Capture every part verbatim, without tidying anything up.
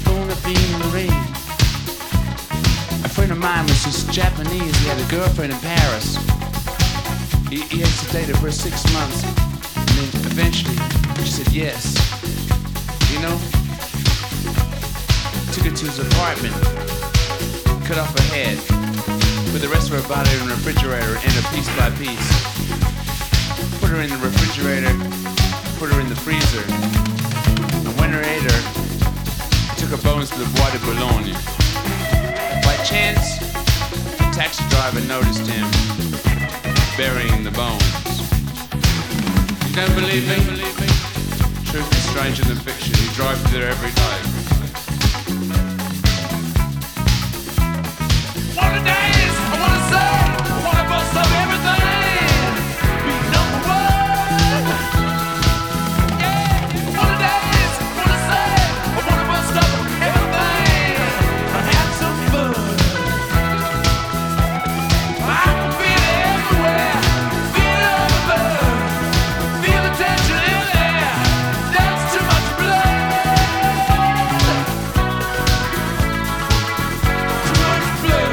spoon of being in the rain. A friend of mine was just Japanese. He had a girlfriend in Paris. He, he had to date her for six months. And then eventually, she said yes. You know? Took her to his apartment. Cut off her head. Put the rest of her body in the refrigerator and ate her piece by piece. Put her in the refrigerator. Put her in the freezer. And when her ate her, took her bones to the Bois de Boulogne. By chance, the taxi driver noticed him burying the bones. You don't believe me? Truth is stranger than fiction. You drive through there every day. What a days! I wanna say, I wanna bust up everything. Be number one. Yeah. What a days! I wanna say, I wanna bust up everything. I have some fun. I can feel it everywhere. Feel it on the blood. Feel the tension in the air. That's too much blood. Too much blood.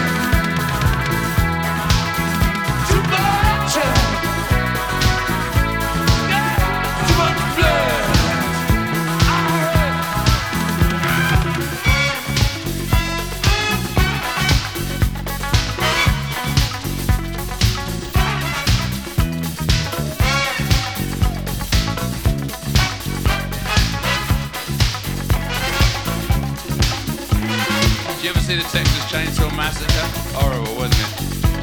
Too much. Yeah. Too much blood. Did you ever see the Texas Chainsaw Massacre? Horrible, wasn't it?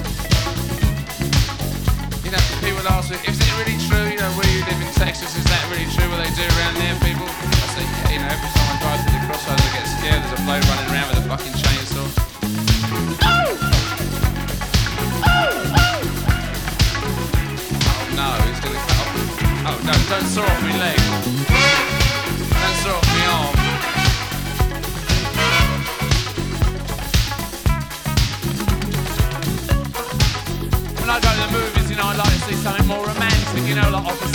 You know, people ask me, is it really true, you know, where you live in Texas, is that really true what they do around there, people? I say, yeah, you know, every time I drive through the crossroads I get scared, there's a bloke running around with a fucking chainsaw. Oh no, he's gonna cut off. Oh no, don't saw off my leg. Don't saw off my arm. When I go to the movies, you know, I like to see something more romantic, you know, like Opposite